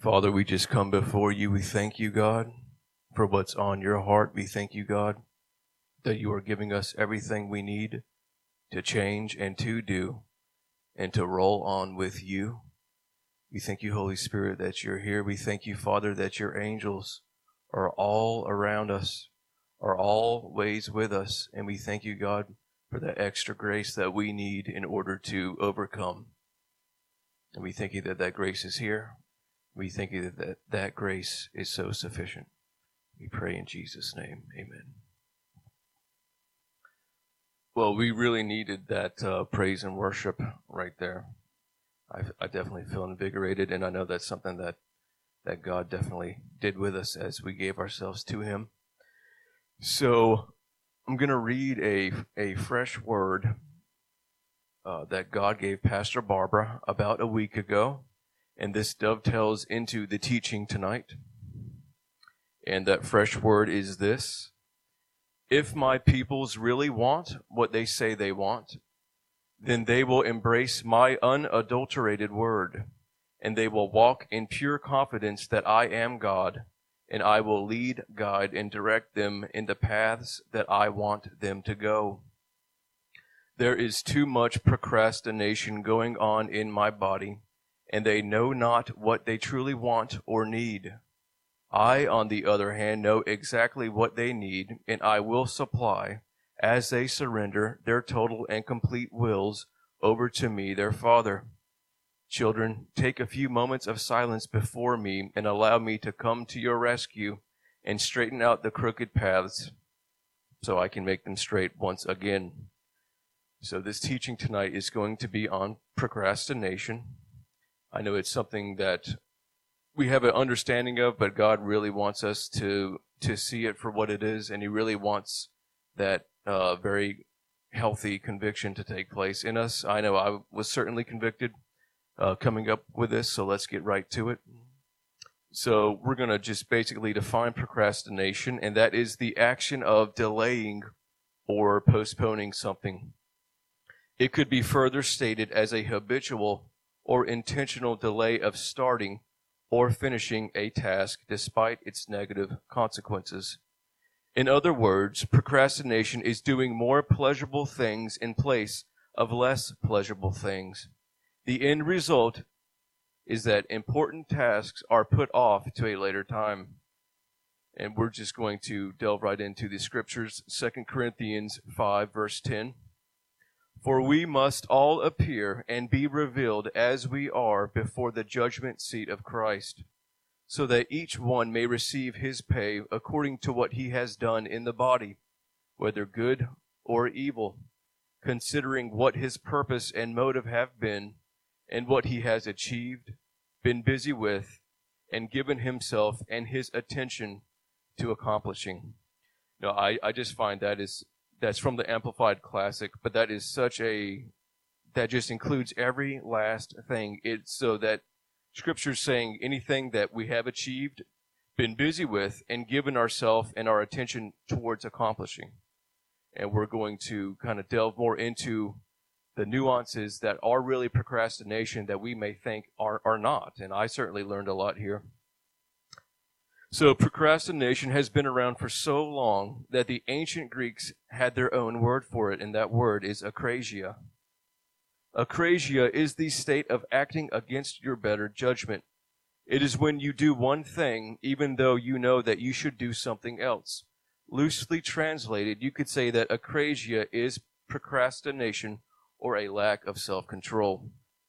Father, we just come before you. We thank you, God, for what's on your heart. We thank you, God, that you are giving us everything we need to change and to do and to roll on with you. We thank you, Holy Spirit, that you're here. We thank you, Father, that your angels are all around us, are always with us. And we thank you, God, for that extra grace that we need in order to overcome. And we thank you that that grace is here. We thank you that that grace is so sufficient. We pray in Jesus' name. Amen. Well, we really needed that praise and worship right there. I definitely feel invigorated, and I know that's something that God definitely did with us as we gave ourselves to him. So I'm going to read a fresh word that God gave Pastor Barbara about a week ago, and this dovetails into the teaching tonight. And that fresh word is this: if my peoples really want what they say they want, then they will embrace my unadulterated word, and they will walk in pure confidence that I am God, and I will lead, guide, and direct them in the paths that I want them to go. There is too much procrastination going on in my body, and they know not what they truly want or need. I, on the other hand, know exactly what they need, and I will supply, as they surrender their total and complete wills over to me, their Father. Children, take a few moments of silence before me and allow me to come to your rescue and straighten out the crooked paths so I can make them straight once again. So this teaching tonight is going to be on procrastination. I know it's something that we have an understanding of, but God really wants us to see it for what it is, and he really wants that very healthy conviction to take place in us. I know I was certainly convicted coming up with this, so let's get right to it. So we're going to just basically define procrastination, and that is the action of delaying or postponing something. It could be further stated as a habitual or intentional delay of starting or finishing a task despite its negative consequences. In other words, procrastination is doing more pleasurable things in place of less pleasurable things. The end result is that important tasks are put off to a later time. And we're just going to delve right into the scriptures. 2 Corinthians 5, verse 10. For we must all appear and be revealed as we are before the judgment seat of Christ, so that each one may receive his pay according to what he has done in the body, whether good or evil, considering what his purpose and motive have been, and what he has achieved, been busy with, and given himself and his attention to accomplishing. Now, I just find that's from the Amplified Classic, but that just includes every last thing. It's so that Scripture's saying anything that we have achieved, been busy with, and given ourselves and our attention towards accomplishing. And we're going to kind of delve more into the nuances that are really procrastination that we may think are not. And I certainly learned a lot here. So procrastination has been around for so long that the ancient Greeks had their own word for it, and that word is akrasia. Akrasia is the state of acting against your better judgment. It is when you do one thing even though you know that you should do something else. Loosely translated, you could say that akrasia is procrastination or a lack of self-control.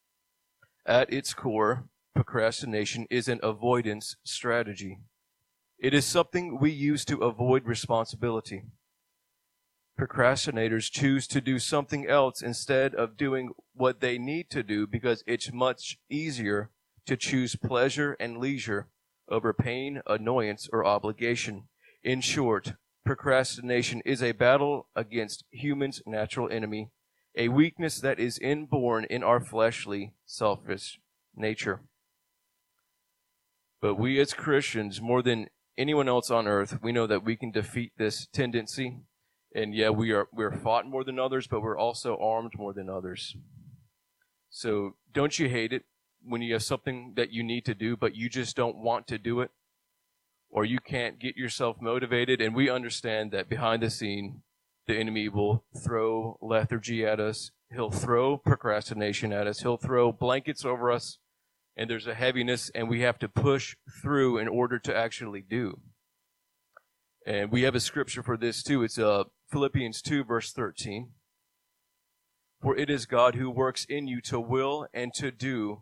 At its core, procrastination is an avoidance strategy. It is something we use to avoid responsibility. Procrastinators choose to do something else instead of doing what they need to do because it's much easier to choose pleasure and leisure over pain, annoyance, or obligation. In short, procrastination is a battle against humans' natural enemy, a weakness that is inborn in our fleshly, selfish nature. But we as Christians, more than anyone else on earth, we know that we can defeat this tendency. And yeah, we're fought more than others, but we're also armed more than others. So don't you hate it? when you have something that you need to do, but you just don't want to do it, or you can't get yourself motivated. And we understand that behind the scene, the enemy will throw lethargy at us. He'll throw procrastination at us. He'll throw blankets over us, and there's a heaviness, and we have to push through in order to actually do. And we have a scripture for this too. It's Philippians 2, verse 13. For it is God who works in you to will and to do,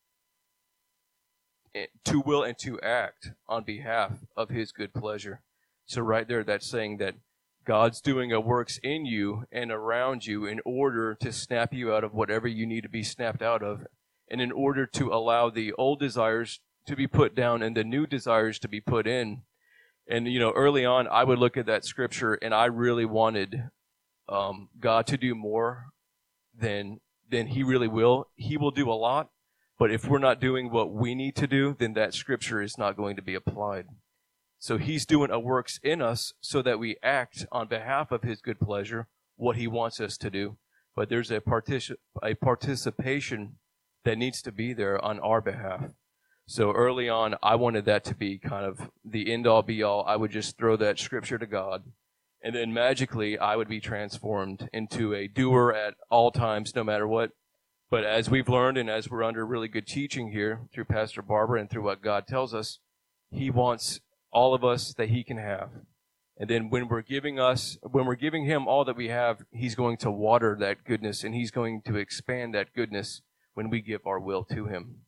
to will and to act on behalf of his good pleasure. So right there, that's saying that God's doing a works in you and around you in order to snap you out of whatever you need to be snapped out of, and in order to allow the old desires to be put down and the new desires to be put in. And, early on, I would look at that scripture, and I really wanted God to do more than he really will. He will do a lot, but if we're not doing what we need to do, then that scripture is not going to be applied. So he's doing a works in us so that we act on behalf of his good pleasure, what he wants us to do. But there's a participation that needs to be there on our behalf. So early on, I wanted that to be kind of the end-all, be-all. I would just throw that scripture to God, and then magically I would be transformed into a doer at all times, no matter what. But as we've learned, and as we're under really good teaching here through Pastor Barbara and through what God tells us, he wants all of us that he can have. And then when we're giving him all that we have, he's going to water that goodness, and he's going to expand that goodness when we give our will to him.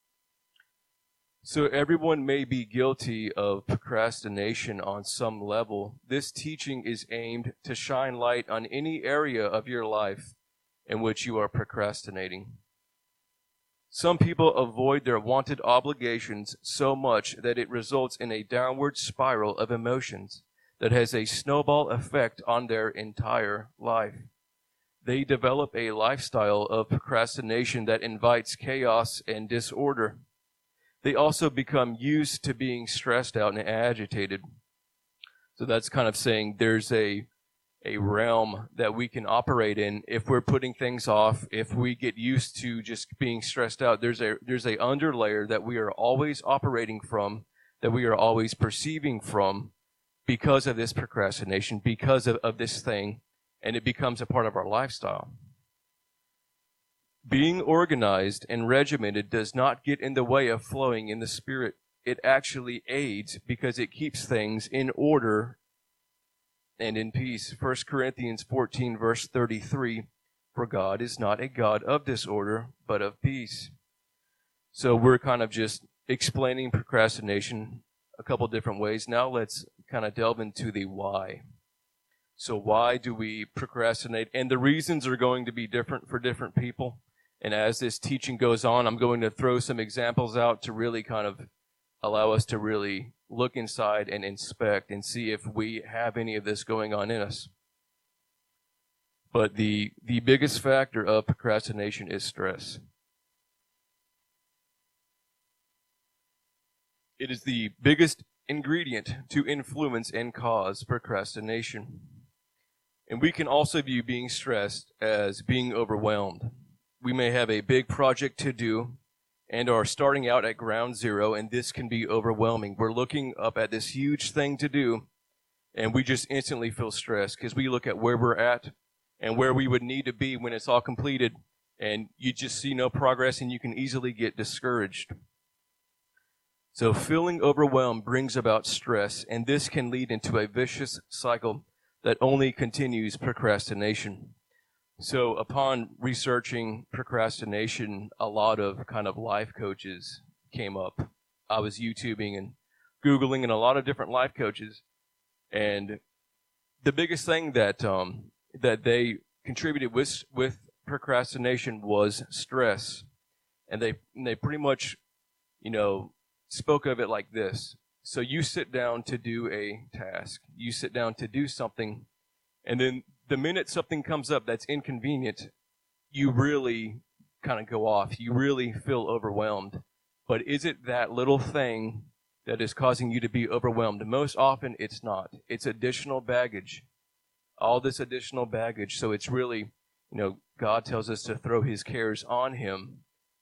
So everyone may be guilty of procrastination on some level. This teaching is aimed to shine light on any area of your life in which you are procrastinating. Some people avoid their wanted obligations so much that it results in a downward spiral of emotions that has a snowball effect on their entire life. They develop a lifestyle of procrastination that invites chaos and disorder. They also become used to being stressed out and agitated. So that's kind of saying there's a realm that we can operate in if we're putting things off. If we get used to just being stressed out, there's a underlayer that we are always operating from, that we are always perceiving from because of this procrastination, because of this thing, and it becomes a part of our lifestyle. Being organized and regimented does not get in the way of flowing in the Spirit. It actually aids because it keeps things in order and in peace. 1 Corinthians 14, verse 33, for God is not a God of disorder, but of peace. So we're kind of just explaining procrastination a couple different ways. Now let's kind of delve into the why. So why do we procrastinate? And the reasons are going to be different for different people. And as this teaching goes on, I'm going to throw some examples out to really kind of allow us to really look inside and inspect and see if we have any of this going on in us. But the biggest factor of procrastination is stress. It is the biggest ingredient to influence and cause procrastination. And we can also view being stressed as being overwhelmed. We may have a big project to do and are starting out at ground zero, and this can be overwhelming. We're looking up at this huge thing to do, and we just instantly feel stressed because we look at where we're at and where we would need to be when it's all completed, and you just see no progress, and you can easily get discouraged. So feeling overwhelmed brings about stress, and this can lead into a vicious cycle that only continues procrastination. So upon researching procrastination, a lot of kind of life coaches came up. I was YouTubing and Googling and a lot of different life coaches. And the biggest thing that they contributed with procrastination was stress. And they pretty much, spoke of it like this. So you sit down to do a task. You sit down to do something, and then the minute something comes up that's inconvenient, you really kind of go off. You really feel overwhelmed. But is it that little thing that is causing you to be overwhelmed? Most often it's not. It's additional baggage. All this additional baggage. So it's really, God tells us to throw his cares on him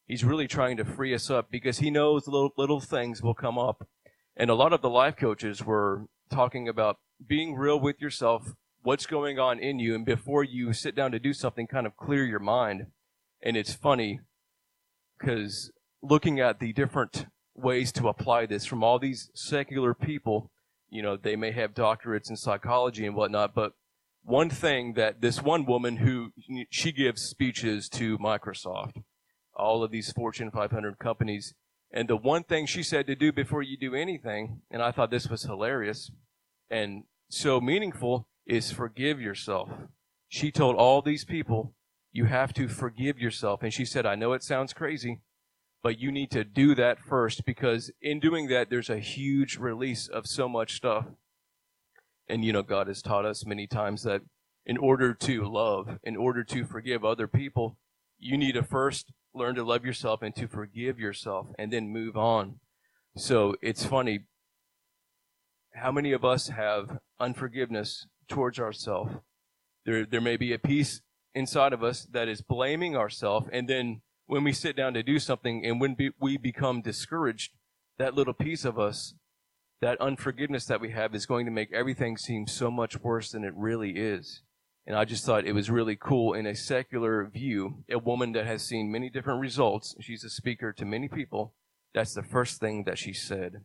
He's really trying to free us up because he knows little things will come up. And a lot of the life coaches were talking about being real with yourself, what's going on in you, and before you sit down to do something, kind of clear your mind. And it's funny because looking at the different ways to apply this from all these secular people, they may have doctorates in psychology and whatnot, but one thing that this one woman she gives speeches to Microsoft, all of these Fortune 500 companies, and the one thing she said to do before you do anything, and I thought this was hilarious and so meaningful, is forgive yourself. She told all these people, you have to forgive yourself. And she said, I know it sounds crazy, but you need to do that first, because in doing that, there's a huge release of so much stuff. And, God has taught us many times that in order to love, in order to forgive other people, you need to first learn to love yourself and to forgive yourself and then move on. So it's funny, how many of us have unforgiveness towards ourselves? There may be a piece inside of us that is blaming ourselves, and then when we sit down to do something and when we become discouraged, that little piece of us, that unforgiveness that we have, is going to make everything seem so much worse than it really is. And I just thought it was really cool in a secular view, a woman that has seen many different results, she's a speaker to many people, that's the first thing that she said.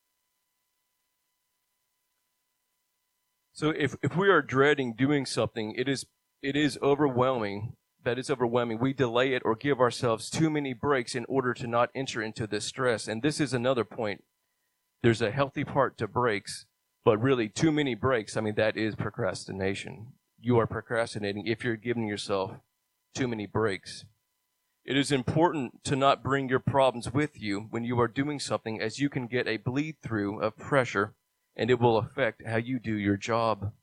So if we are dreading doing something, it is overwhelming. That is overwhelming. We delay it or give ourselves too many breaks in order to not enter into this stress. And this is another point. There's a healthy part to breaks, but really too many breaks, that is procrastination. You are procrastinating if you're giving yourself too many breaks. It is important to not bring your problems with you when you are doing something, as you can get a bleed through of pressure, and it will affect how you do your job.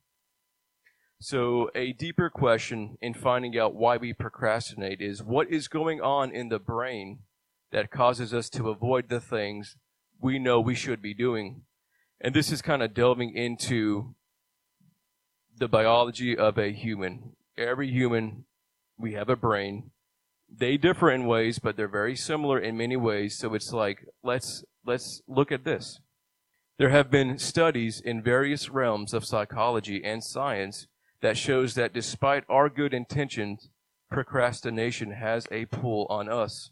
So a deeper question in finding out why we procrastinate is, what is going on in the brain that causes us to avoid the things we know we should be doing? And this is kind of delving into the biology of a human. Every human, we have a brain. They differ in ways, but they're very similar in many ways. So it's like, let's look at this. There have been studies in various realms of psychology and science that shows that despite our good intentions, procrastination has a pull on us.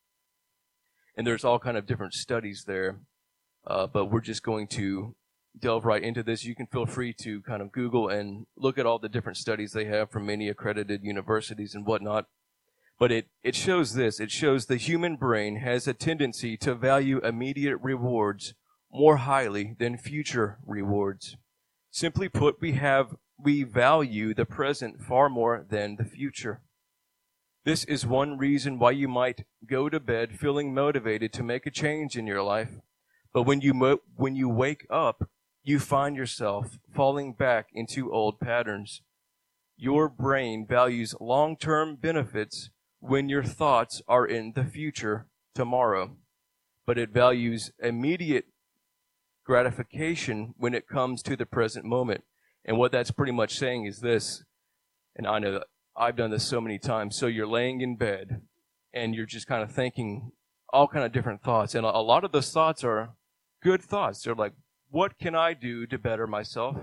And there's all kind of different studies there, but we're just going to delve right into this. You can feel free to kind of Google and look at all the different studies they have from many accredited universities and whatnot. But it shows this. It shows the human brain has a tendency to value immediate rewards more highly than future rewards. Simply put, we value the present far more than the future. This is one reason why you might go to bed feeling motivated to make a change in your life, but when you wake up, you find yourself falling back into old patterns. Your brain values long-term benefits when your thoughts are in the future, tomorrow, but it values immediate gratification when it comes to the present moment. And what that's pretty much saying is this, and I know that I've done this so many times. So you're laying in bed and you're just kind of thinking all kind of different thoughts. And a lot of those thoughts are good thoughts. They're like, what can I do to better myself?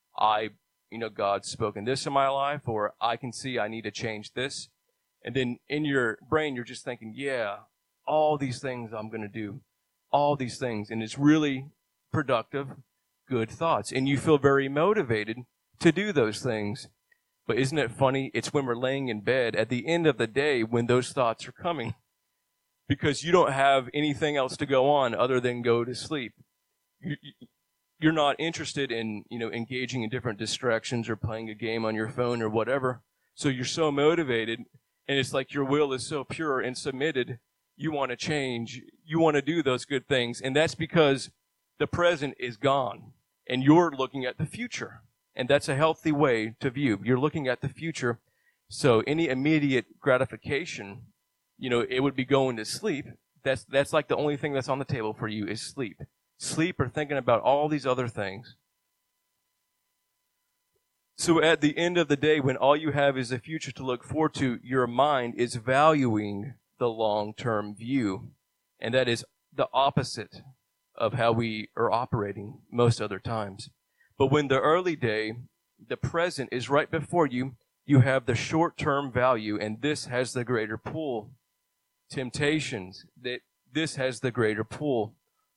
God's spoken this in my life, or I can see I need to change this. And then in your brain, you're just thinking, yeah, all these things I'm going to do, all these things. And it's really productive, good thoughts. And you feel very motivated to do those things. But isn't it funny? It's when we're laying in bed at the end of the day when those thoughts are coming, because you don't have anything else to go on other than go to sleep. You're not interested in, engaging in different distractions or playing a game on your phone or whatever. So you're so motivated, and it's like your will is so pure and submitted. You want to change. You want to do those good things. And that's because the present is gone and you're looking at the future. And that's a healthy way to view. You're looking at the future. So any immediate gratification, it would be going to sleep. That's like the only thing that's on the table for you is sleep. Sleep or thinking about all these other things. So at the end of the day, when all you have is the future to look forward to, your mind is valuing the long-term view. And that is the opposite of how we are operating most other times. But when the early day, the present is right before you, you have the short-term value, and this has the greater pull. Temptations, this has the greater pull.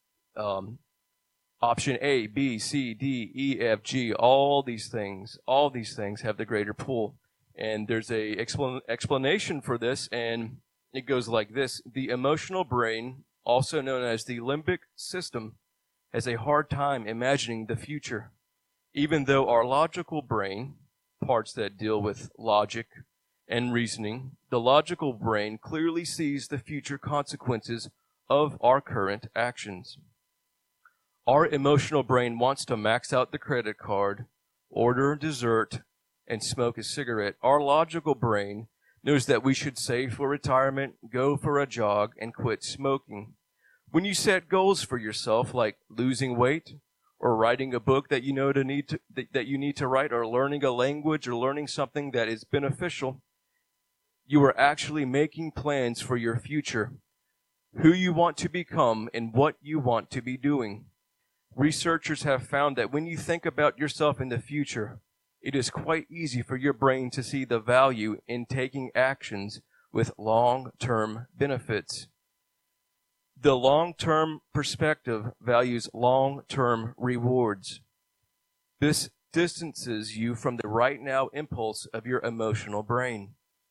Option A, B, C, D, E, F, G, all these things have the greater pull. And there's a explanation for this, and it goes like this. The emotional brain, also known as the limbic system, has a hard time imagining the future. Even though our logical brain, parts that deal with logic and reasoning, the logical brain clearly sees the future consequences of our current actions. Our emotional brain wants to max out the credit card, order dessert, and smoke a cigarette. Our logical brain knows that we should save for retirement, go for a jog, and quit smoking. When you set goals for yourself, like losing weight, or writing a book that you know that you need to write, or learning a language, or learning something that is beneficial, you are actually making plans for your future, who you want to become, and what you want to be doing. Researchers have found that when you think about yourself in the future, it is quite easy for your brain to see the value in taking actions with long-term benefits. The long-term perspective values long-term rewards. This distances you from the right now impulse of your emotional brain.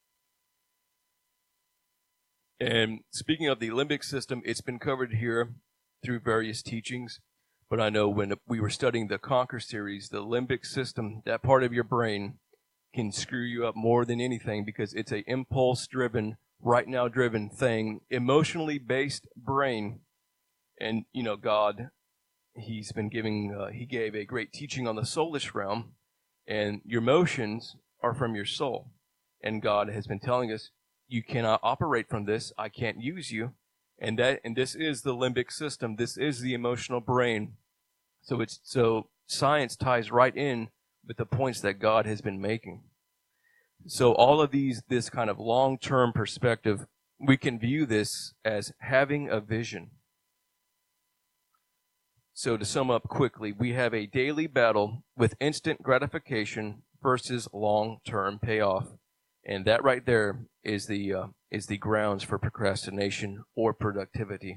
And speaking of the limbic system, it's been covered here through various teachings. But I know when we were studying the Conquer series, the limbic system, that part of your brain, can screw you up more than anything because it's an impulse-driven, right-now-driven thing, emotionally based brain. And, God, He gave a great teaching on the soulish realm, and your emotions are from your soul. And God has been telling us, you cannot operate from this. I can't use you. And this is the limbic system. This is the emotional brain. So science ties right in with the points that God has been making. So all of this kind of long-term perspective, we can view this as having a vision. So to sum up quickly, we have a daily battle with instant gratification versus long-term payoff. And that right there is the grounds for procrastination or productivity.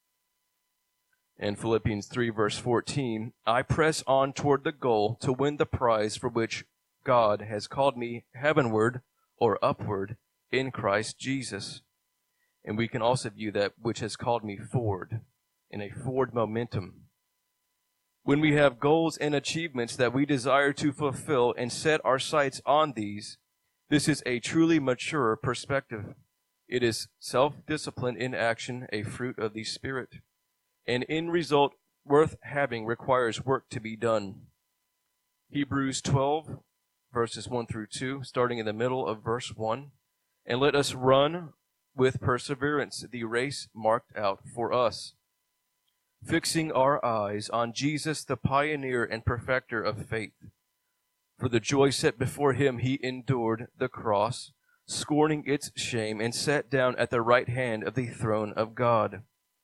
In Philippians 3 verse 14, I press on toward the goal to win the prize for which God has called me heavenward or upward in Christ Jesus. And we can also view that which has called me forward, in a forward momentum. When we have goals and achievements that we desire to fulfill and set our sights on these, this is a truly mature perspective. It is self-discipline in action, a fruit of the Spirit. An end result worth having requires work to be done. Hebrews 12, verses 1 through 2, starting in the middle of verse 1. And let us run with perseverance the race marked out for us, fixing our eyes on Jesus, the pioneer and perfecter of faith. For the joy set before him, he endured the cross, scorning its shame, and sat down at the right hand of the throne of God.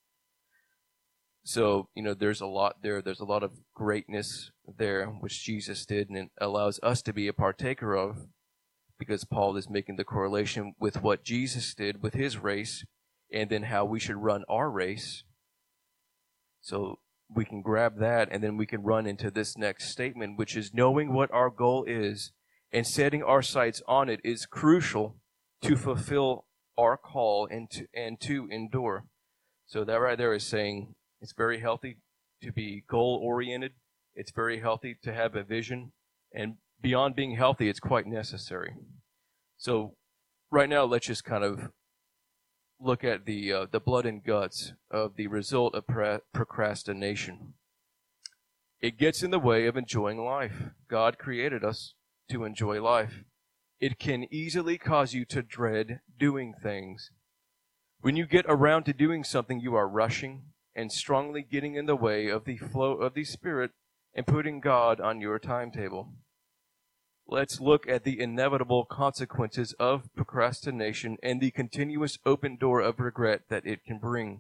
So, there's a lot there. There's a lot of greatness there, which Jesus did, and it allows us to be a partaker of, because Paul is making the correlation with what Jesus did with his race, and then how we should run our race. So we can grab that, and then we can run into this next statement, which is knowing what our goal is and setting our sights on it is crucial to fulfill our call and to endure. So that right there is saying it's very healthy to be goal-oriented. It's very healthy to have a vision. And beyond being healthy, it's quite necessary. So right now, let's just kind of look at the blood and guts of the result of procrastination. It gets in the way of enjoying life. God created us to enjoy life. It can easily cause you to dread doing things. When you get around to doing something, you are rushing and strongly getting in the way of the flow of the Spirit and putting God on your timetable. let's look at the inevitable consequences of procrastination and the continuous open door of regret that it can bring.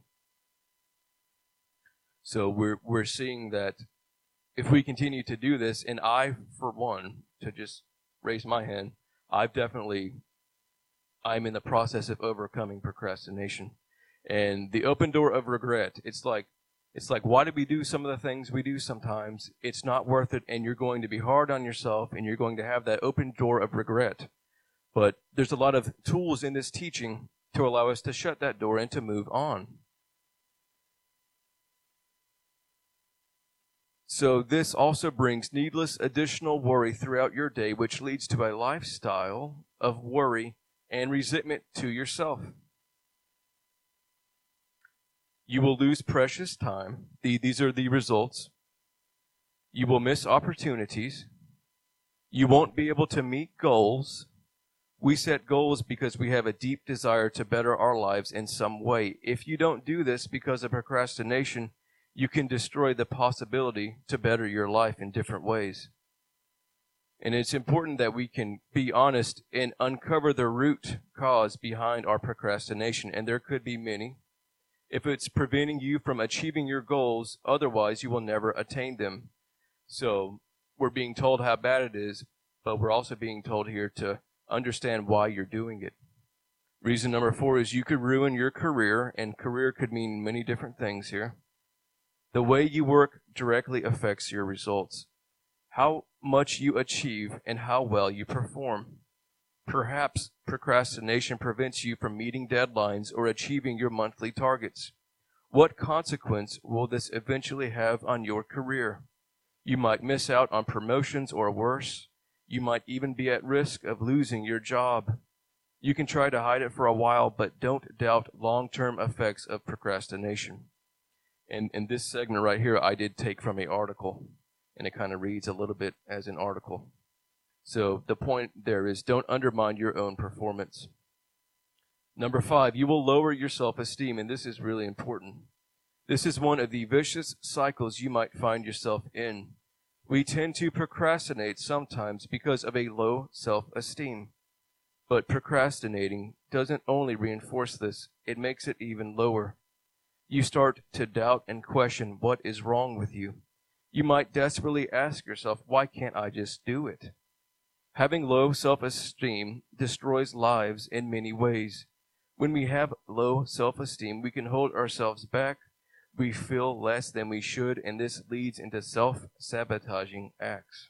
So we're seeing that if we continue to do this, and I, for one, to just raise my hand, I'm in the process of overcoming procrastination. And the open door of regret, it's like, why do we do some of the things we do sometimes? It's not worth it, and you're going to be hard on yourself, and you're going to have that open door of regret. But there's a lot of tools in this teaching to allow us to shut that door and to move on. So this also brings needless additional worry throughout your day, which leads to a lifestyle of worry and resentment to yourself. You will lose precious time. These are the results. You will miss opportunities. You won't be able to meet goals. We set goals because we have a deep desire to better our lives in some way. If you don't do this because of procrastination, you can destroy the possibility to better your life in different ways. And it's important that we can be honest and uncover the root cause behind our procrastination, and there could be many. If it's preventing you from achieving your goals, otherwise you will never attain them. So we're being told how bad it is, but we're also being told here to understand why you're doing it. Reason number 4 is you could ruin your career, and career could mean many different things here. The way you work directly affects your results, how much you achieve, and how well you perform. Perhaps procrastination prevents you from meeting deadlines or achieving your monthly targets. What consequence will this eventually have on your career? You might miss out on promotions or worse. You might even be at risk of losing your job. You can try to hide it for a while, but don't doubt long-term effects of procrastination. And in this segment right here, I did take from an article, and it kind of reads a little bit as an article. So the point there is don't undermine your own performance. Number 5, you will lower your self-esteem, and this is really important. This is one of the vicious cycles you might find yourself in. We tend to procrastinate sometimes because of a low self-esteem. But procrastinating doesn't only reinforce this, it makes it even lower. You start to doubt and question what is wrong with you. You might desperately ask yourself, why can't I just do it? Having low self-esteem destroys lives in many ways. When we have low self-esteem, we can hold ourselves back. We feel less than we should, and this leads into self-sabotaging acts.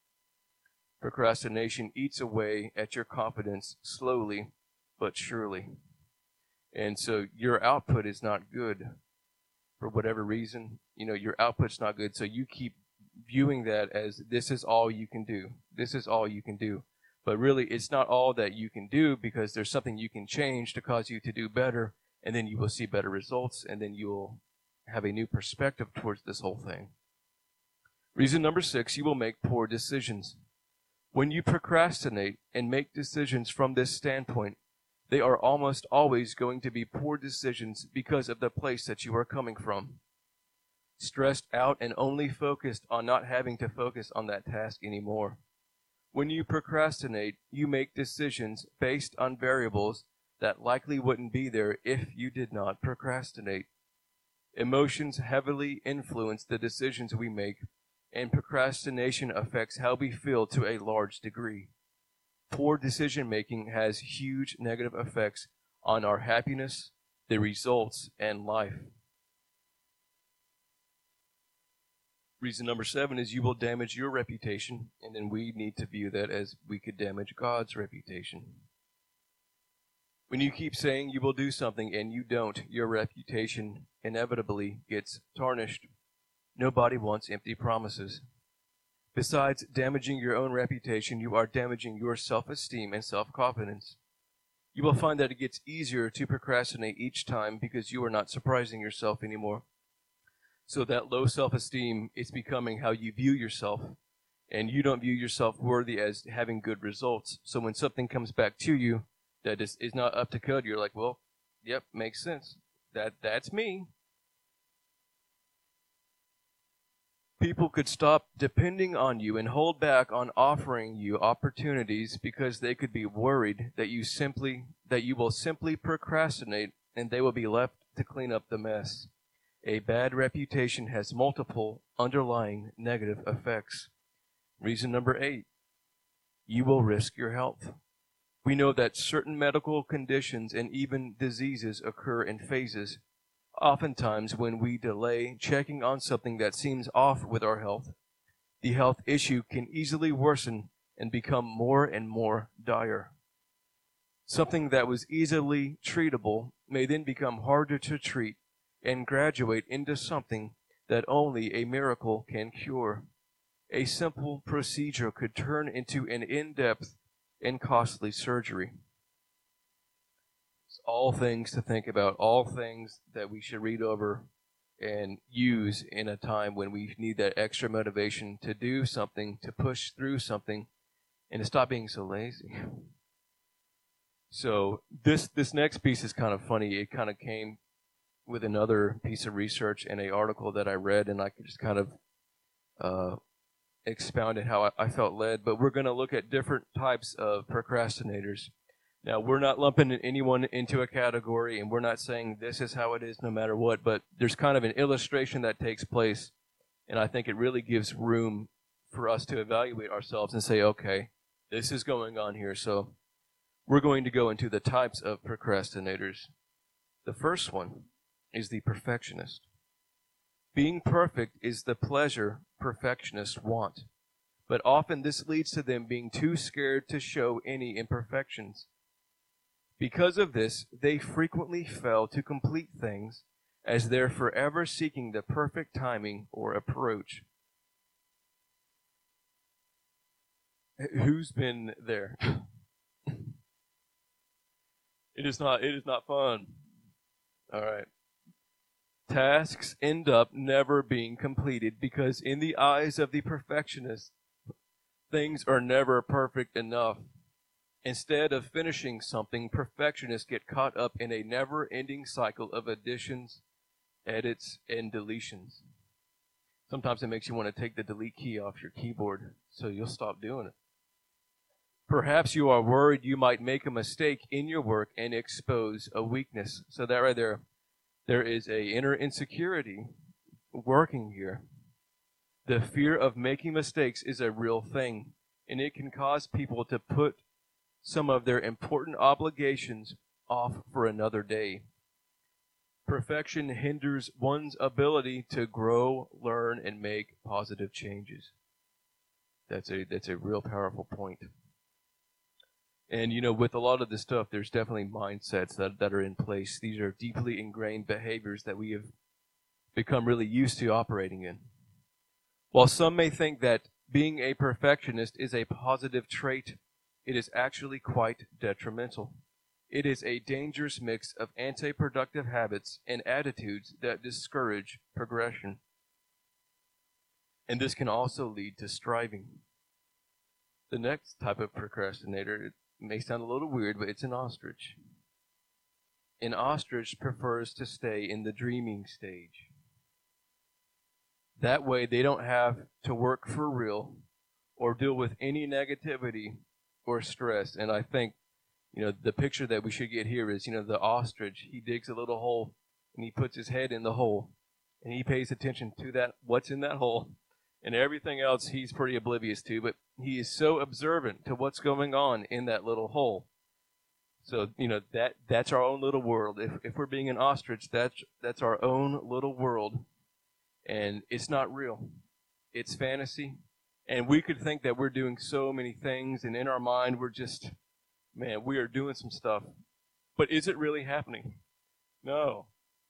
Procrastination eats away at your confidence slowly but surely. And so your output is not good for whatever reason. Your output's not good, so you keep viewing that as this is all you can do. This is all you can do. But really, it's not all that you can do, because there's something you can change to cause you to do better, and then you will see better results, and then you'll have a new perspective towards this whole thing. Reason number 6, you will make poor decisions. When you procrastinate and make decisions from this standpoint, they are almost always going to be poor decisions because of the place that you are coming from. Stressed out and only focused on not having to focus on that task anymore. When you procrastinate, you make decisions based on variables that likely wouldn't be there if you did not procrastinate. Emotions heavily influence the decisions we make, and procrastination affects how we feel to a large degree. Poor decision-making has huge negative effects on our happiness, the results, and life. Reason number 7 is you will damage your reputation, and then we need to view that as we could damage God's reputation. When you keep saying you will do something and you don't, your reputation inevitably gets tarnished. Nobody wants empty promises. Besides damaging your own reputation, you are damaging your self-esteem and self-confidence. You will find that it gets easier to procrastinate each time because you are not surprising yourself anymore. So that low self-esteem is becoming how you view yourself, and you don't view yourself worthy as having good results. So when something comes back to you that is not up to code, you're like, well, yep, makes sense. That's me. people could stop depending on you and hold back on offering you opportunities because they could be worried that you will simply procrastinate and they will be left to clean up the mess. A bad reputation has multiple underlying negative effects. Reason number 8, you will risk your health. We know that certain medical conditions and even diseases occur in phases. Oftentimes, when we delay checking on something that seems off with our health, the health issue can easily worsen and become more and more dire. Something that was easily treatable may then become harder to treat and graduate into something that only a miracle can cure. A simple procedure could turn into an in-depth and costly surgery. It's all things to think about, all things that we should read over and use in a time when we need that extra motivation to do something, to push through something, and to stop being so lazy. So this next piece is kind of funny. It kind of came with another piece of research and an article that I read, and I could just kind of expounded how I felt led. But we're going to look at different types of procrastinators. Now, we're not lumping anyone into a category, and we're not saying this is how it is no matter what, but there's kind of an illustration that takes place, and I think it really gives room for us to evaluate ourselves and say, okay, this is going on here. So we're going to go into the types of procrastinators. The first one is the perfectionist. Being perfect is the pleasure perfectionists want, but often this leads to them being too scared to show any imperfections. Because of this, they frequently fail to complete things as they're forever seeking the perfect timing or approach. Who's been there? It is not fun. All right. Tasks end up never being completed because in the eyes of the perfectionist, things are never perfect enough. Instead of finishing something, perfectionists get caught up in a never-ending cycle of additions, edits, and deletions. Sometimes it makes you want to take the delete key off your keyboard so you'll stop doing it. Perhaps you are worried you might make a mistake in your work and expose a weakness. So that right there is a inner insecurity working here. The fear of making mistakes is a real thing, and it can cause people to put some of their important obligations off for another day. Perfection hinders one's ability to grow, learn, and make positive changes. That's a real powerful point. And, with a lot of this stuff, there's definitely mindsets that are in place. These are deeply ingrained behaviors that we have become really used to operating in. While some may think that being a perfectionist is a positive trait, it is actually quite detrimental. It is a dangerous mix of anti-productive habits and attitudes that discourage progression. And this can also lead to striving. The next type of procrastinator, it may sound a little weird, but it's an ostrich. An ostrich prefers to stay in the dreaming stage. That way they don't have to work for real or deal with any negativity or stress. And I think, the picture that we should get here is, the ostrich, he digs a little hole and he puts his head in the hole and he pays attention to that, what's in that hole, and everything else he's pretty oblivious to, but he is so observant to what's going on in that little hole. So, that's our own little world. If we're being an ostrich, that's our own little world. And it's not real. It's fantasy. And we could think that we're doing so many things, and in our mind, we're just, we are doing some stuff. But is it really happening? No.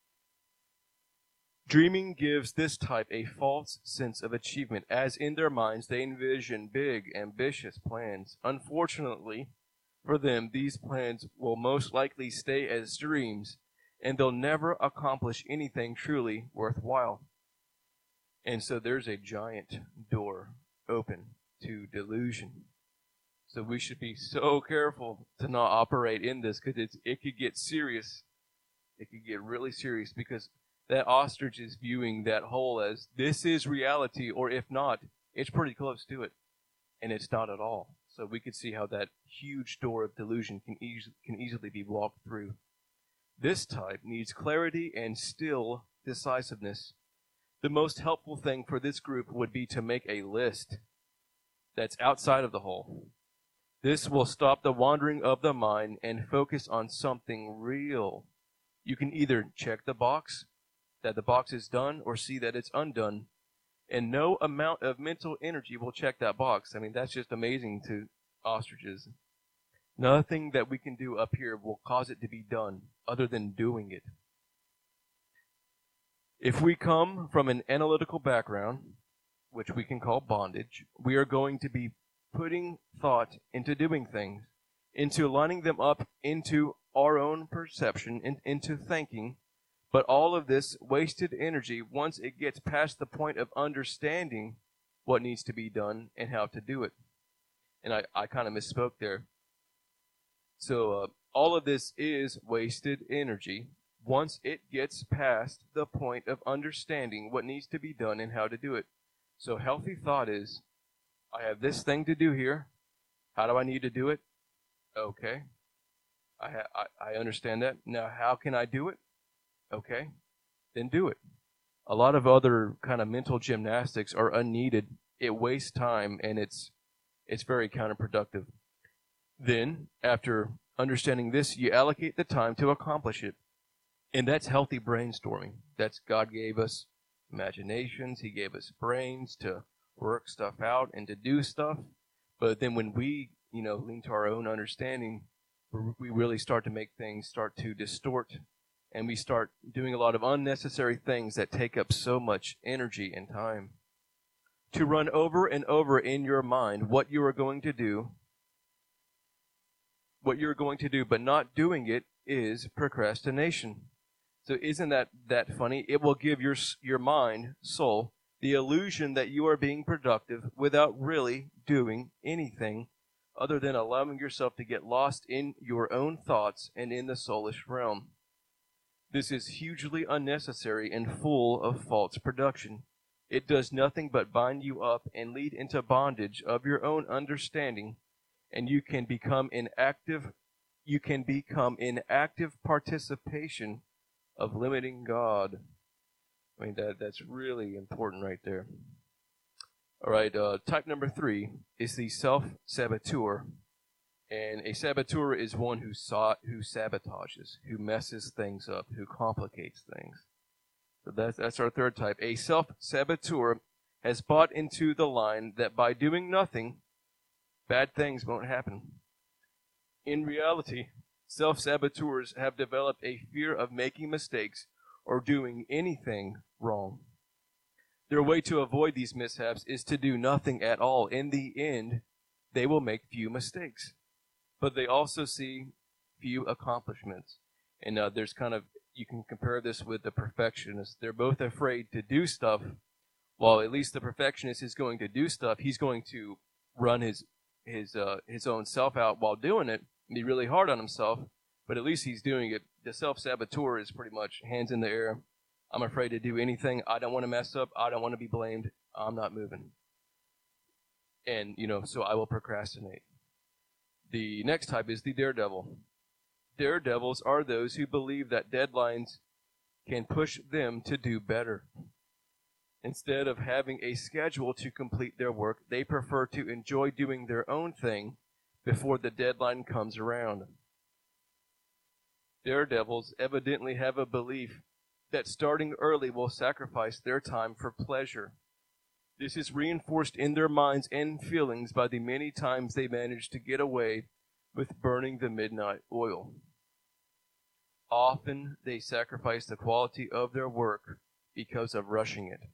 Dreaming gives this type a false sense of achievement, as in their minds they envision big, ambitious plans. Unfortunately for them, these plans will most likely stay as dreams, and they'll never accomplish anything truly worthwhile. And so there's a giant door open to delusion. So we should be so careful to not operate in this, because it could get serious. It could get really serious, because that ostrich is viewing that hole as this is reality, or if not, it's pretty close to it. And it's not at all. So we could see how that huge door of delusion can easily be walked through. This type needs clarity and still decisiveness. The most helpful thing for this group would be to make a list that's outside of the hole. This will stop the wandering of the mind and focus on something real. You can either check the box, that the box is done, or see that it's undone. And no amount of mental energy will check that box. I mean, that's just amazing to ostriches. Nothing that we can do up here will cause it to be done other than doing it. If we come from an analytical background, which we can call bondage, we are going to be putting thought into doing things, into lining them up into our own perception, and into thinking. But all of this wasted energy, once it gets past the point of understanding what needs to be done and how to do it. And I kind of misspoke there. So all of this is wasted energy once it gets past the point of understanding what needs to be done and how to do it. So healthy thought is, I have this thing to do here. How do I need to do it? Okay. I understand that. Now, how can I do it? Okay. Then do it. A lot of other kind of mental gymnastics are unneeded. It wastes time, and it's very counterproductive. Then, after understanding this, you allocate the time to accomplish it. And that's healthy brainstorming. That's God gave us imaginations. He gave us brains to work stuff out and to do stuff. But then when we, lean to our own understanding, we really start to make things start to distort, and we start doing a lot of unnecessary things that take up so much energy and time. To run over and over in your mind what you are going to do, but not doing it is procrastination. So isn't that funny? It will give your mind, soul, the illusion that you are being productive without really doing anything other than allowing yourself to get lost in your own thoughts and in the soulish realm. This is hugely unnecessary and full of false production. It does nothing but bind you up and lead into bondage of your own understanding, and you can become in active participation of limiting God. I mean, that's really important right there. All right, type number 3 is the self-saboteur. And a saboteur is one who sabotages, who messes things up, who complicates things. So that's our third type. A self-saboteur has bought into the line that by doing nothing, bad things won't happen. In reality, self-saboteurs have developed a fear of making mistakes or doing anything wrong. Their way to avoid these mishaps is to do nothing at all. In the end, they will make few mistakes, but they also see few accomplishments. And there's you can compare this with the perfectionist. They're both afraid to do stuff. While at least the perfectionist is going to do stuff, he's going to run his own self out while doing it, and be really hard on himself, but at least he's doing it. The self-saboteur is pretty much hands in the air. I'm afraid to do anything. I don't want to mess up. I don't want to be blamed. I'm not moving. And, so I will procrastinate. The next type is the daredevil. Daredevils are those who believe that deadlines can push them to do better. Instead of having a schedule to complete their work, they prefer to enjoy doing their own thing before the deadline comes around. Daredevils evidently have a belief that starting early will sacrifice their time for pleasure. This is reinforced in their minds and feelings by the many times they manage to get away with burning the midnight oil. Often they sacrifice the quality of their work because of rushing it.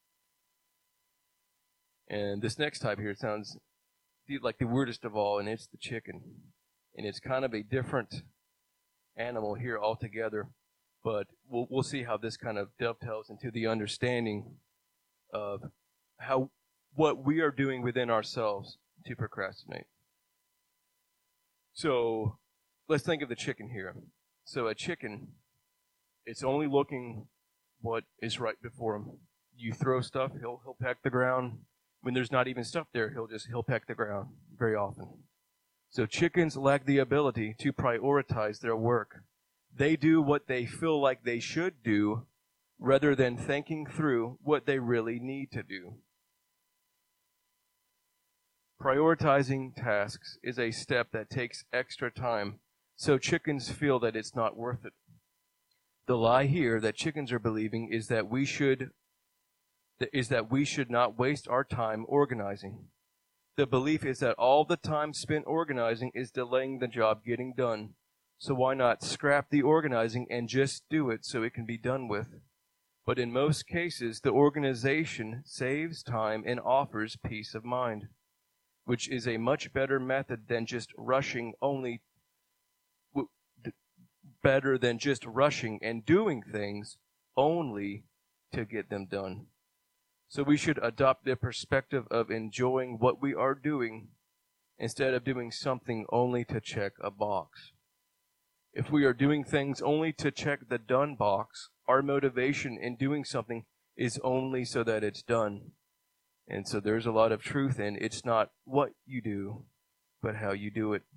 And this next type here sounds like the weirdest of all, and it's the chicken. And it's kind of a different animal here altogether, but we'll see how this kind of dovetails into the understanding of what we are doing within ourselves to procrastinate. So let's think of the chicken here. So a chicken, it's only looking what is right before him. You throw stuff, he'll peck the ground. When there's not even stuff there, he'll peck the ground very often. So chickens lack the ability to prioritize their work. They do what they feel like they should do rather than thinking through what they really need to do. Prioritizing tasks is a step that takes extra time, so chickens feel that it's not worth it. The lie here that chickens are believing is that we should not waste our time organizing. The belief is that all the time spent organizing is delaying the job getting done. So why not scrap the organizing and just do it so it can be done with? But in most cases, the organization saves time and offers peace of mind, which is a much better method than just rushing and doing things only to get them done. So we should adopt the perspective of enjoying what we are doing instead of doing something only to check a box. If we are doing things only to check the done box, our motivation in doing something is only so that it's done. And so there's a lot of truth in it's not what you do, but how you do it.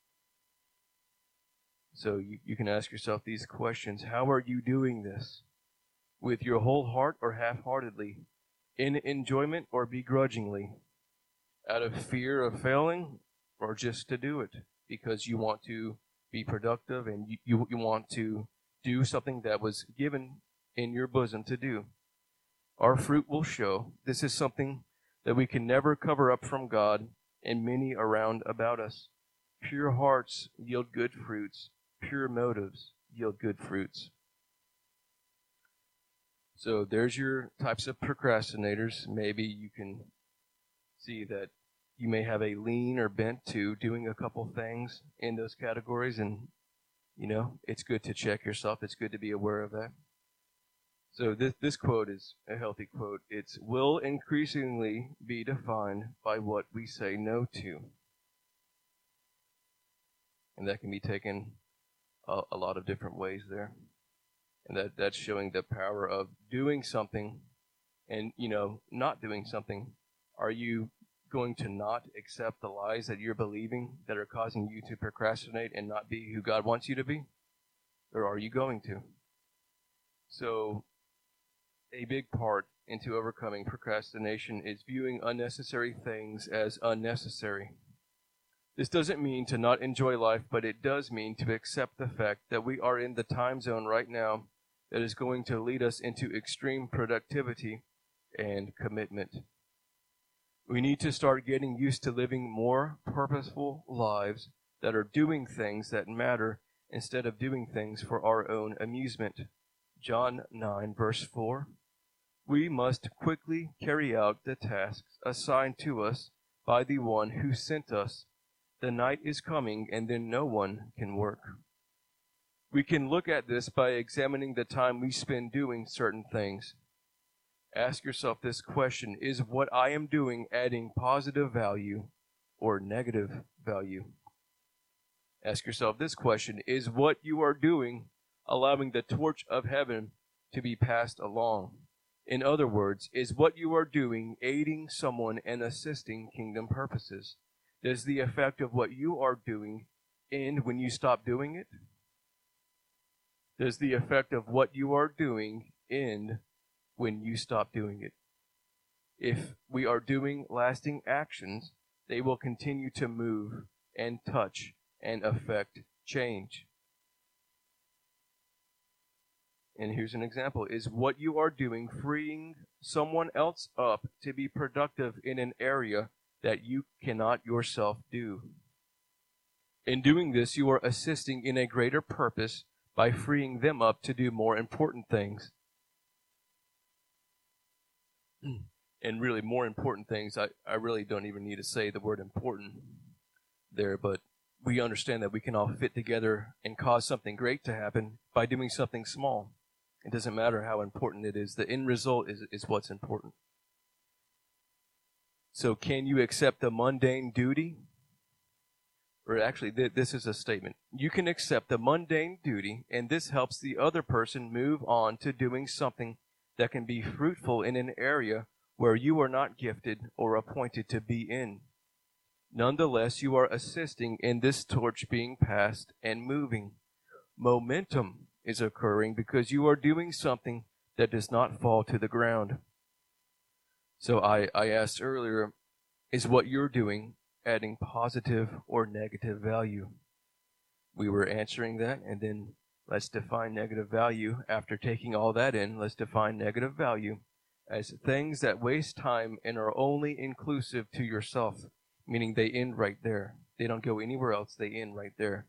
So you can ask yourself these questions. How are you doing this? With your whole heart or half-heartedly? In enjoyment or begrudgingly? Out of fear of failing or just to do it because you want to be productive and you want to do something that was given in your bosom to do? Our fruit will show. This is something that we can never cover up from God and many around about us. Pure hearts yield good fruits. Pure motives yield good fruits. So there's your types of procrastinators. Maybe you can see that you may have a lean or bent to doing a couple things in those categories, and it's good to check yourself. It's good to be aware of that. So this quote is a healthy quote. It's will increasingly be defined by what we say no to. And that can be taken a lot of different ways there. And that's showing the power of doing something and, not doing something. Are you going to not accept the lies that you're believing that are causing you to procrastinate and not be who God wants you to be? Or are you going to? So a big part into overcoming procrastination is viewing unnecessary things as unnecessary. This doesn't mean to not enjoy life, but it does mean to accept the fact that we are in the time zone right now that is going to lead us into extreme productivity and commitment. We need to start getting used to living more purposeful lives that are doing things that matter instead of doing things for our own amusement. John 9, verse 4. We must quickly carry out the tasks assigned to us by the one who sent us. The night is coming, and then no one can work. We can look at this by examining the time we spend doing certain things. Ask yourself this question: is what I am doing adding positive value or negative value? Ask yourself this question: is what you are doing allowing the torch of heaven to be passed along? In other words, is what you are doing aiding someone and assisting kingdom purposes? Does the effect of what you are doing end when you stop doing it? Does the effect of what you are doing end when you stop doing it? If we are doing lasting actions, they will continue to move and touch and affect change. And here's an example. Is what you are doing freeing someone else up to be productive in an area that you cannot yourself do? In doing this, you are assisting in a greater purpose by freeing them up to do more important things. And really, more important things, I really don't even need to say the word important there, but we understand that we can all fit together and cause something great to happen by doing something small. It doesn't matter how important it is. The end result is what's important. So can you accept the mundane duty or actually this is a statement. You can accept the mundane duty, and this helps the other person move on to doing something that can be fruitful in an area where you are not gifted or appointed to be in. Nonetheless, you are assisting in this torch being passed and moving. Momentum is occurring because you are doing something that does not fall to the ground. So I asked earlier, is what you're doing adding positive or negative value? We were answering that, and then let's define negative value. After taking all that in, let's define negative value as things that waste time and are only inclusive to yourself, meaning they end right there. They don't go anywhere else. They end right there.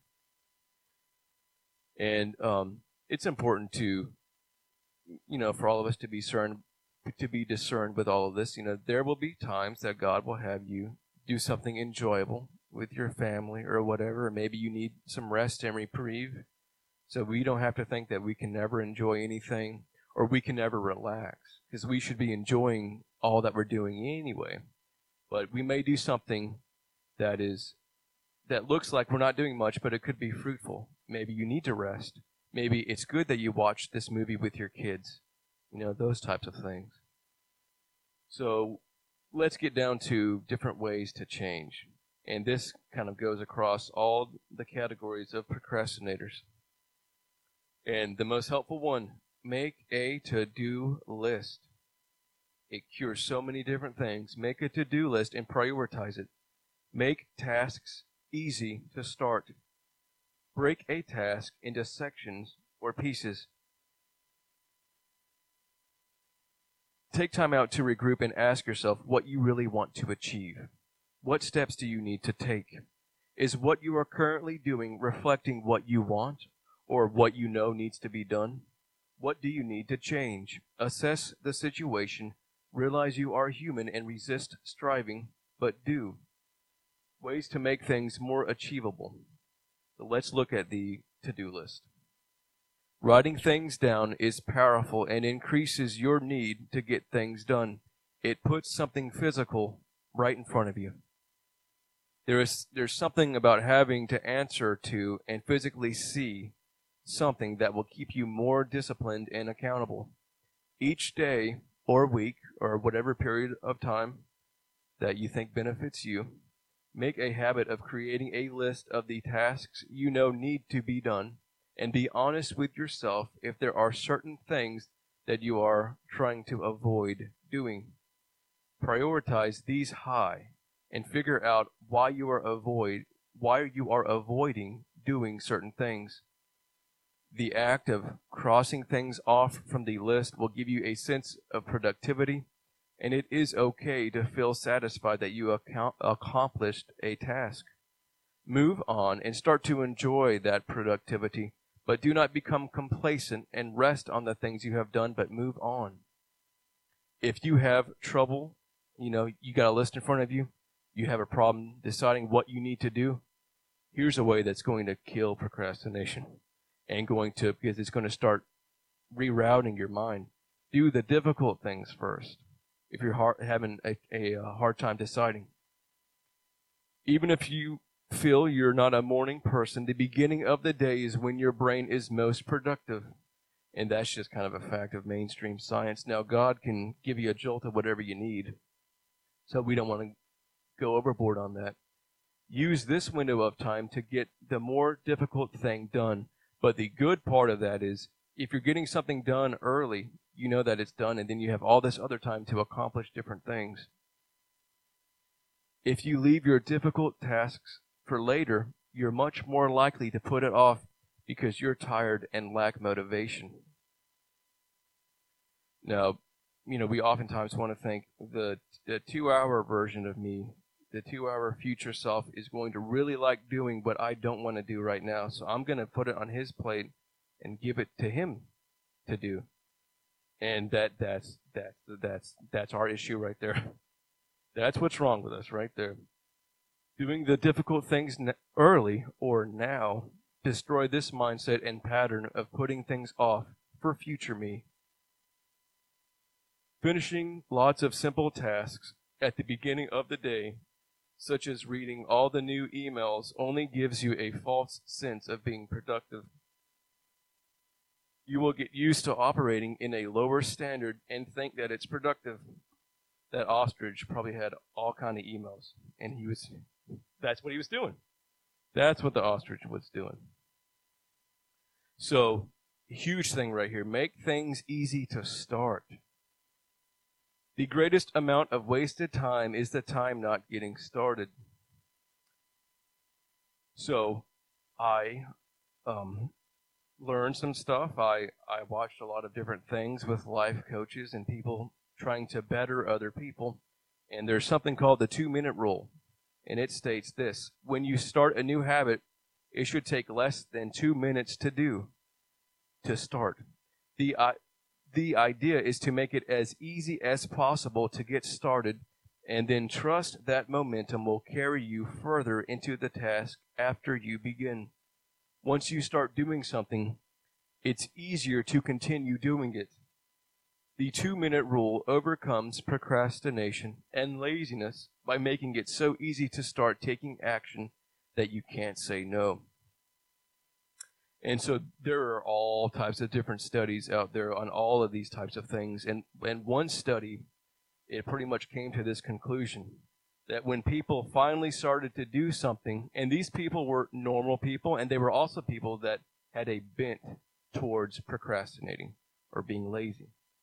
And it's important to, for all of us to be discerned with all of this. There will be times that God will have you do something enjoyable with your family or whatever. Maybe you need some rest and reprieve. So we don't have to think that we can never enjoy anything or we can never relax, because we should be enjoying all that we're doing anyway. But we may do something that looks like we're not doing much, but it could be fruitful. Maybe you need to rest. Maybe it's good that you watch this movie with your kids. Those types of things. So let's get down to different ways to change. And this kind of goes across all the categories of procrastinators. And the most helpful one, make a to-do list. It cures so many different things. Make a to-do list and prioritize it. Make tasks easy to start. Break a task into sections or pieces. Take time out to regroup and ask yourself what you really want to achieve. What steps do you need to take? Is what you are currently doing reflecting what you want or what you know needs to be done? What do you need to change? Assess the situation. Realize you are human and resist striving, but do. Ways to make things more achievable. So let's look at the to-do list. Writing things down is powerful and increases your need to get things done. It puts something physical right in front of you. There's something about having to answer to and physically see something that will keep you more disciplined and accountable. Each day or week or whatever period of time that you think benefits you, make a habit of creating a list of the tasks you know need to be done, and be honest with yourself if there are certain things that you are trying to avoid doing. Prioritize these high and figure out why you are avoiding doing certain things. The act of crossing things off from the list will give you a sense of productivity, and it is okay to feel satisfied that you accomplished a task. Move on and start to enjoy that productivity, but do not become complacent and rest on the things you have done, but move on. If you have trouble, you got a list in front of you, you have a problem deciding what you need to do, here's a way that's going to kill procrastination because it's going to start rerouting your mind. Do the difficult things first if you're having a hard time deciding. Even if you feel you're not a morning person, the beginning of the day is when your brain is most productive. And that's just kind of a fact of mainstream science. Now, God can give you a jolt of whatever you need. So we don't want to go overboard on that. Use this window of time to get the more difficult thing done. But the good part of that is, if you're getting something done early, you know that it's done, and then you have all this other time to accomplish different things. If you leave your difficult tasks for later, you're much more likely to put it off because you're tired and lack motivation. Now, we oftentimes want to think the 2-hour version of me, the 2-hour future self, is going to really like doing what I don't want to do right now. So I'm going to put it on his plate and give it to him to do. And that's our issue right there. That's what's wrong with us right there. Doing the difficult things early or now destroy this mindset and pattern of putting things off for future me. Finishing lots of simple tasks at the beginning of the day such as reading all the new emails, only gives you a false sense of being productive. You will get used to operating in a lower standard and think that it's productive. That ostrich probably had all kind of emails, and that's what he was doing. That's what the ostrich was doing. So, huge thing right here. Make things easy to start. The greatest amount of wasted time is the time not getting started. So, I learned some stuff. I watched a lot of different things with life coaches and people trying to better other people. And there's something called the 2-minute rule. And it states this: when you start a new habit, it should take less than 2 minutes to start. The idea is to make it as easy as possible to get started, and then trust that momentum will carry you further into the task after you begin. Once you start doing something, it's easier to continue doing it. The 2-minute rule overcomes procrastination and laziness by making it so easy to start taking action that you can't say no. And so there are all types of different studies out there on all of these types of things. And one study, it pretty much came to this conclusion, that when people finally started to do something, and these people were normal people, and they were also people that had a bent towards procrastinating or being lazy.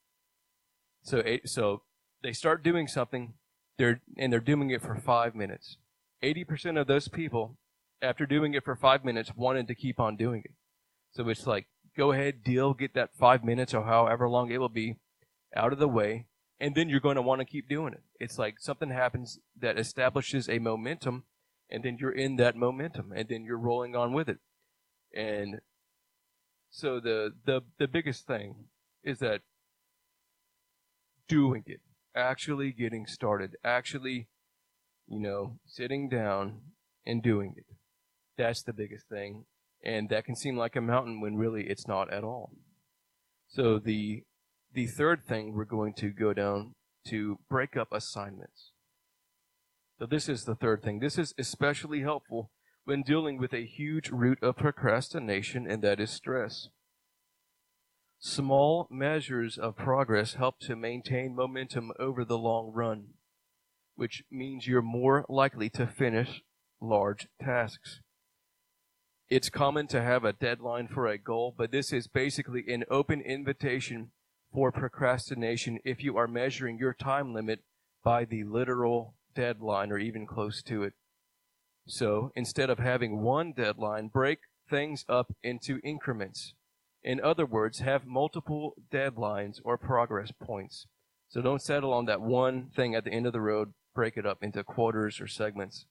So they start doing something, they're doing it for 5 minutes. 80% of those people, after doing it for 5 minutes, wanted to keep on doing it. So it's like, go ahead, get that 5 minutes or however long it will be out of the way, and then you're going to want to keep doing it. It's like something happens that establishes a momentum, and then you're in that momentum, and then you're rolling on with it. And so the biggest thing is that doing it, actually getting started, actually, sitting down and doing it. That's the biggest thing. And that can seem like a mountain when really it's not at all. So the third thing we're going to go down to break up assignments. So this is the third thing. This is especially helpful when dealing with a huge root of procrastination, and that is stress. Small measures of progress help to maintain momentum over the long run, which means you're more likely to finish large tasks. It's common to have a deadline for a goal, but this is basically an open invitation for procrastination if you are measuring your time limit by the literal deadline or even close to it. So instead of having one deadline, break things up into increments. In other words, have multiple deadlines or progress points. So don't settle on that one thing at the end of the road. Break it up into quarters or segments.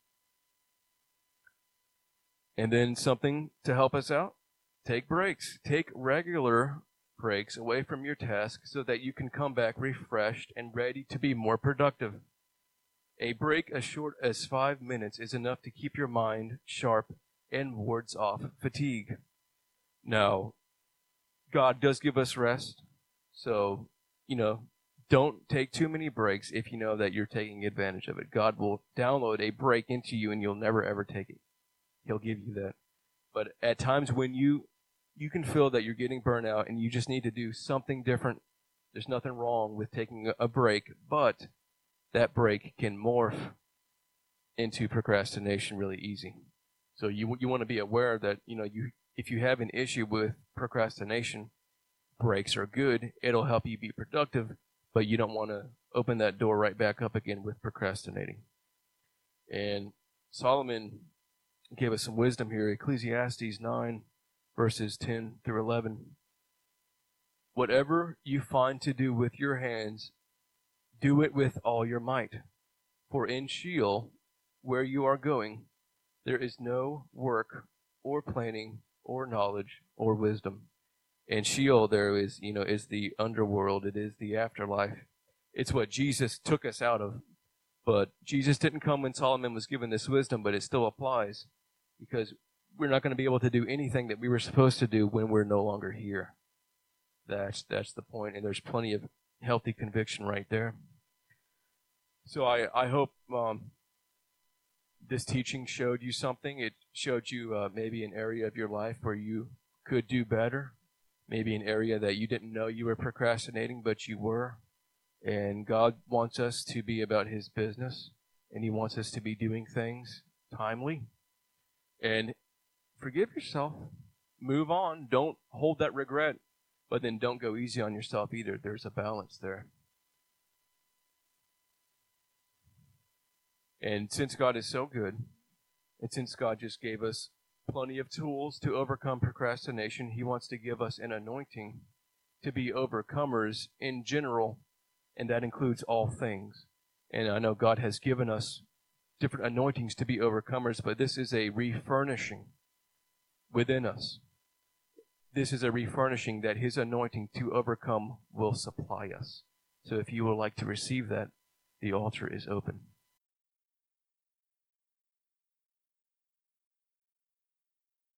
And then something to help us out, take breaks. Take regular breaks away from your task so that you can come back refreshed and ready to be more productive. A break as short as 5 minutes is enough to keep your mind sharp and wards off fatigue. Now, God does give us rest, so, don't take too many breaks if you know that you're taking advantage of it. God will download a break into you and you'll never ever take it. He'll give you that. But at times when you can feel that you're getting burnt out and you just need to do something different, there's nothing wrong with taking a break, but that break can morph into procrastination really easy. So you want to be aware that, if you have an issue with procrastination, breaks are good. It'll help you be productive, but you don't want to open that door right back up again with procrastinating. And Solomon gave us some wisdom here. Ecclesiastes 9, verses 10 through 11. Whatever you find to do with your hands, do it with all your might. For in Sheol, where you are going, there is no work or planning or knowledge or wisdom. And Sheol there is the underworld. It is the afterlife. It's what Jesus took us out of. But Jesus didn't come when Solomon was given this wisdom, but it still applies because we're not going to be able to do anything that we were supposed to do when we're no longer here. That's the point, and there's plenty of healthy conviction right there. So I hope this teaching showed you something. It showed you maybe an area of your life where you could do better, maybe an area that you didn't know you were procrastinating, but you were. And God wants us to be about His business, and He wants us to be doing things timely. And forgive yourself. Move on. Don't hold that regret, but then don't go easy on yourself either. There's a balance there. And since God is so good, and since God just gave us plenty of tools to overcome procrastination, He wants to give us an anointing to be overcomers in general, and that includes all things. And I know God has given us different anointings to be overcomers, but this is a refurnishing within us. This is a refurnishing that His anointing to overcome will supply us. So if you would like to receive that, the altar is open.